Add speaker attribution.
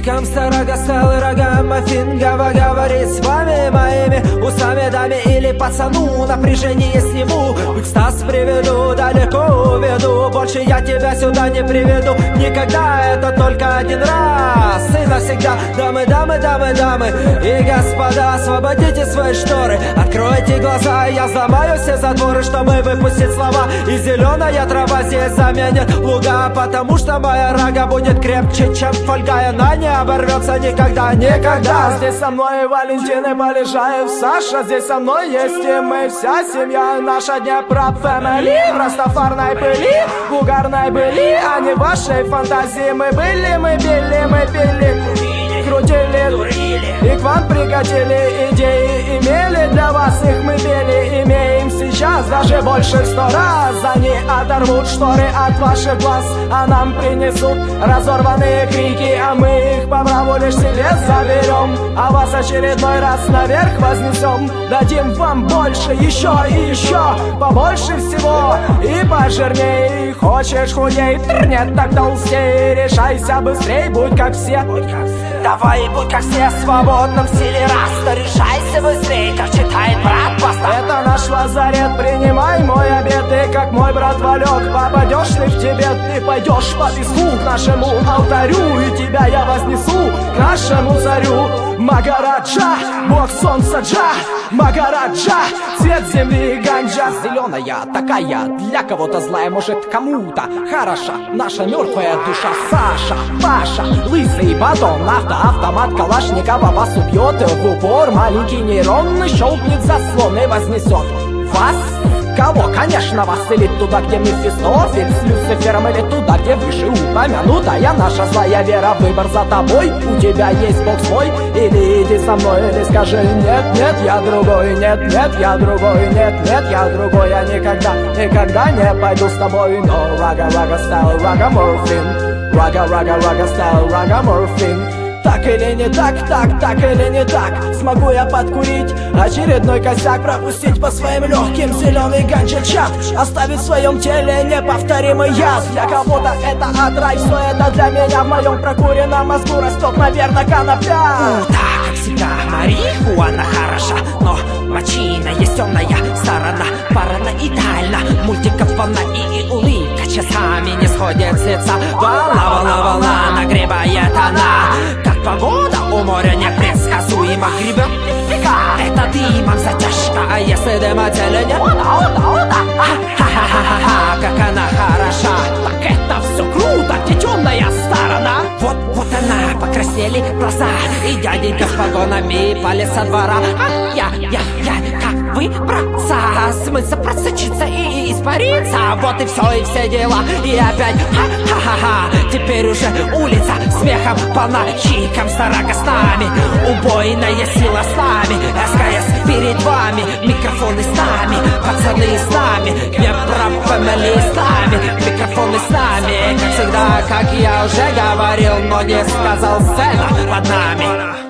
Speaker 1: Чикам старага стал рогам Афингова говорит с вами моими устами, даме или пацану. Напряжение сниму, в экстаз приведу, далеко уведу. Больше я тебя сюда не приведу никогда, это только один раз и навсегда. Дамы, дамы, дамы, дамы и господа, освободите свои шторы, откройте глаза, я взломаю все затворы, чтобы выпустить слова. И зеленая трава здесь заменит луга, потому что моя рага будет крепче, чем фольга. И она не оборвется никогда, никогда.
Speaker 2: Здесь со мной Валентин и Полежаев, Саша, здесь со мной есть и мы, вся семья наша Днепра фэмили. В растафарной пыли, в угарной были, а не вашей фантазии. Мы были, мы били, мы пили, крутили, и к вам прикатили идеи, имели для вас их мы били, имеем сейчас даже больше в 100 раз. Они оторвут шторы от ваших глаз, а нам принесут разорванные крики, а мы их по праву лишь себе заберем, а вас очередной раз наверх вознесем. Дадим вам больше, еще и еще, побольше всего и пожирней. Хочешь худей, нет, так толстей. Решайся быстрей, будь как все.
Speaker 3: Давай будь как все, в свободном стиле раста. Решайся быстрей, как читает брат Баста.
Speaker 2: Это наш лазарет, принимай мой обед. Ты как мой брат Валек, попадешь ты в Тибет. Ты пойдешь по песку к нашему алтарю, и тебя я вознесу к нашему царю. Магараджа, бог солнца Джа, Магараджа, цвет земли ганджа.
Speaker 4: Зеленая такая, для кого-то злая, может кому-то хороша наша мертвая душа. Саша, Паша, лысый батон, автомат Калашникова вас убьет в упор. Маленький нейронный щелкнет заслон и вознесет вас. Кого? Конечно, вас. Или туда, где Мефистофель с Люцифером, или туда, где выше упомянутая наша злая вера. Выбор за тобой, у тебя есть Бог свой. Или иди со мной, или скажи нет, нет, я другой. Нет, нет, я другой. Нет, нет, я другой. Я никогда, никогда не пойду с тобой. Но рага, рага, стайл, рага, морфин. Рага, рага, рага, стайл, рага, морфин. Так или не так, так или не так. Смогу я подкурить очередной косяк, пропустить по своим легким зеленый ганджа-чат, оставить в своем теле неповторимый яд. Для кого-то это отрай, все это для меня. В моем прокуренном мозгу растет, наверное, конопля.
Speaker 3: Так, как всегда, марихуана хороша, но мочина есть темная сторона. Параноидально, мультиков волна и улыбка часами не сходит с лица. Волна, волна, волна нагребает она. Погода у моря непредсказуема, гребет нифига. Это дымом затяжка, а если дыма теле нет, ха-ха-ха-ха-ха, как она хороша. Так это все круто, где темная сторона. Вот, вот она, покраснели глаза, и дяденька с погонами полез со двора. Я, как выбраться, смыться, просочиться и испариться. Вот и все дела, и опять ха-ха-ха-ха. Теперь уже улица смехом полна. Чикам старага с нами, убойная сила с нами. СКС перед вами, микрофоны с нами, пацаны с нами, Днепра фэмили с нами, микрофоны с нами. Как всегда, как я уже говорил, но не сказал, сцена под нами.